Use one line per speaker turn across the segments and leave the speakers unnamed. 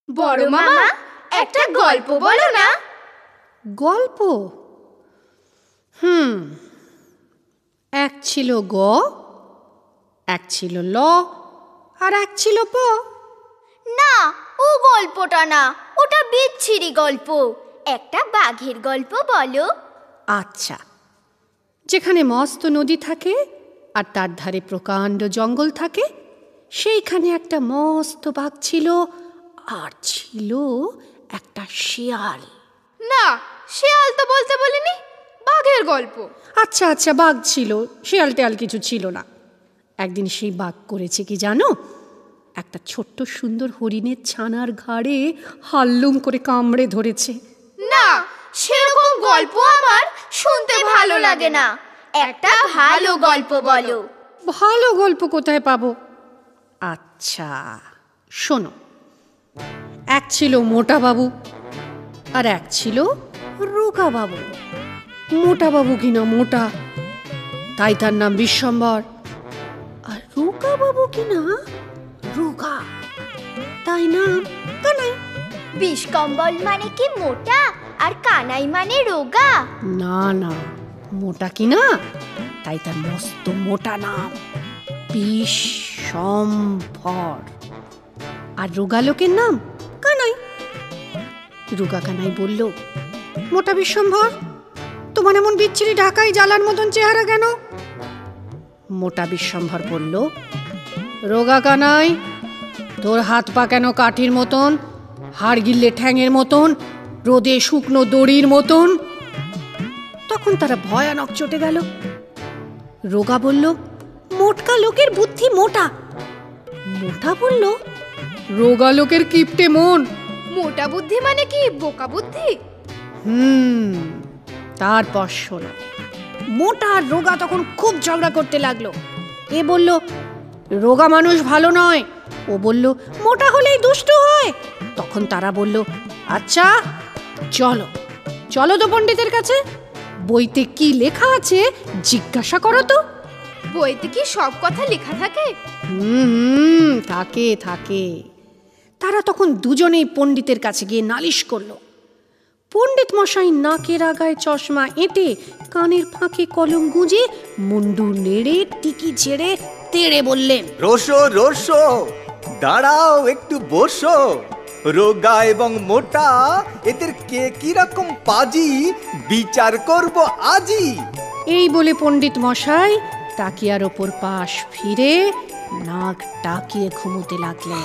বড় মামা, একটা গল্প বলো না।
গল্প? এক ছিল গ, এক ছিল ল, আর এক ছিল প।
না, ও গল্পটা না, ওটা বিচ্ছিরি গল্প। একটা বাঘের গল্প বলো।
আচ্ছা, যেখানে মস্ত নদী থাকে আর তার ধারে প্রকাণ্ড জঙ্গল থাকে, সেইখানে একটা মস্ত বাঘ ছিল, আর ছিল একটা শিয়াল।
না, শিয়াল তো বলতে বলিনি, বাঘের গল্প।
আচ্ছা আচ্ছা, বাঘ ছিল, শিয়াল টেয়াল কিছু ছিল না। একদিন সেই বাঘ করেছে কি জানো? একটা ছোট্ট সুন্দর হরিণের ছানার ঘাড়ে হাল্লুম করে কামড়ে ধরেছে।
না, সেরকম গল্প আমার শুনতে ভালো লাগে না। একটা ভালো গল্প বলো।
ভালো গল্প কোথায় পাবো? আচ্ছা শোনো, এক ছিল মোটা বাবু আর এক ছিল রোগা বাবু। মোটা বাবু কিনা মোটা, তাই তার নাম বিশ্বম্বর। আর রোগা বাবু কিনা রোগা, তাই নাম কানাই।
বিষকম্বল মানে কি মোটা, আর কানাই মানে রোগা?
না না, মোটা কিনা, তাই তার মস্ত মোটা নাম বিশ্বম্বর। আর রোগা লোকের নাম কানাই। রোগা কানাই বলল, মোটা বিশ্বম্বর, তোমার এমন বিচ্ছিরি ঢাকাই জ্বালার মতন চেহারা কেন? মোটা বিশ্বম্বর বলল, রোগা কানাই, তোর হাত পা কেন কাঠির মতন, হাড় গিললে ঠ্যাঙের মতন, রোদে শুকনো দড়ির মতন? তখন তারা ভয়ানক চটে গেল। রোগা বলল, মোটকা লোকের বুদ্ধি মোটা। মোটা বলল, রোগা লোকের কিপটে মন।
মোটা বুদ্ধি মানে কি বোকা বুদ্ধি?
তারপর শোনো, মোটা আর রোগা তখন খুব ঝগড়া করতে লাগলো। এ বলল, রোগা মানুষ ভালো নয়। ও বলল, মোটা হলেই দুষ্ট হয়। তখন তারা বলল, আচ্ছা চলো চলো তো পণ্ডিতের কাছে, বইতে কি লেখা আছে জিজ্ঞাসা করো তো।
বইতে কি সব কথা লেখা থাকে?
থাকে থাকে। তারা তখন দুজনেই পণ্ডিতের কাছে গিয়ে নালিশ করলো। পণ্ডিত মশাই নাকের আগায় চশমা এঁটে, কানের ফাঁকে কলম গুঁজে, মুন্ডু নেড়ে, টিকি ছেড়ে তেড়ে বললেন,
রোসো রোসো, দাঁড়াও একটু বসো। রোগা এবং মোটা, এদের কে কিরকম পাজি বিচার করব আজই।
এই বলে পণ্ডিত মশাই তাকিয়ার ওপর পাশ ফিরে নাক ডাকিয়ে ঘুমোতে লাগলেন।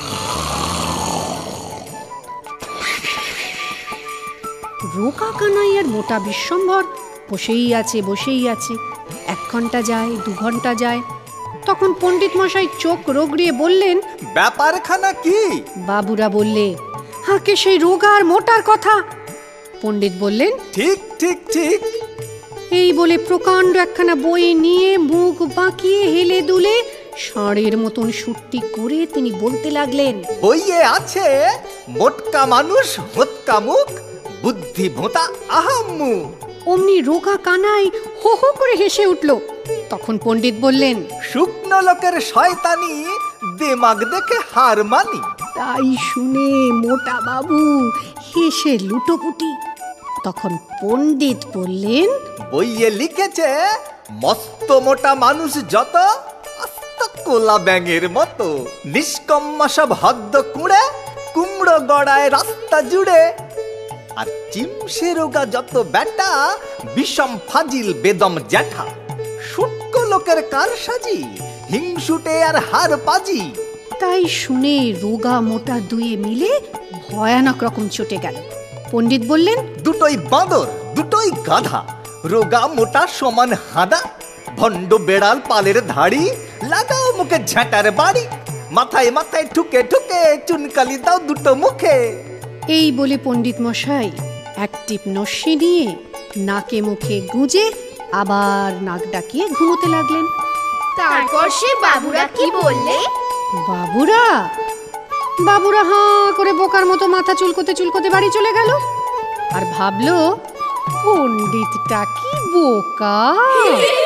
রোগা কানাই আর মোটা বিশ্বম্বর বসেই আছে বসেই আছে। 1 ঘন্টা যায়, 2 ঘন্টা যায়। তখন পণ্ডিত মশাই চোখ রগড়িয়ে বললেন,
ব্যাপারখানা কি?
বাবুরা বললে, হাঁকে সেই রোগা আর মোটার কথা। পণ্ডিত বললেন,
ঠিক ঠিক ঠিক।
এই বলে প্রকাণ্ড একখানা বই নিয়ে মুখ বাঁকিয়ে হেলে দুলে ষাঁড়ের মতন সুরটি করে তিনি বলতে লাগলেন,
বইয়ে আছে, মোটকা মানুষ হোতকা মুখ, বুদ্ধি ভোঁতা আহাম্মু।
অমনি রোগা কানাই হো হো করে হেসে উঠল। তখন পণ্ডিত বললেন,
শুকনো লোকের শয়তানি, দেমাগ দেখে হার মানি।
তাই শুনে মোটা বাবু হেসে লুটোপুটি। তখন পণ্ডিত বললেন,
বইয়ে লিখেছে, মস্ত মোটা মানুষ যত, আস্ত কোলা ব্যাঙের মতো, নিষ্কম্মা সব হদ্দ কুঁড়ে, কুমড়ো গড়ায় রাস্তা জুড়ে। আর চিমসে রোগা যত বেটা, বিষম ফাজিল বেদম জ্যাঠা, শুটকো লোকের কারসাজি, হিংসুটে আর হার পাজি।
তাই শুনে রোগা মোটা দুয়ে মিলে ভয়ানক রকম চটে গেল। পণ্ডিত বললেন,
দুটোই বাঁদর, দুটোই গাধা, রোগা মোটা সমান হাদা, ভণ্ড বেড়াল পালের ধাড়ি, লাগাও মুখে ঝ্যাঁটার বাড়ি, মাথায় মাথায় ঠুকে ঠুকে চুনকালি দাও দুটো মুখে।
এই বলে পণ্ডিত মশাই এক টিপ নস্যি নিয়ে নাকে মুখে গুঁজে আবার নাক ডাকিয়ে ঘুমোতে লাগলেন।
তারপর সে বাবুরা কি বললে?
বাবুরা হাঁ করে বোকার মতো মাথা চুলকোতে চুলকোতে বাড়ি চলে গেল। আর ভাবলো, পণ্ডিতটা কি বোকা।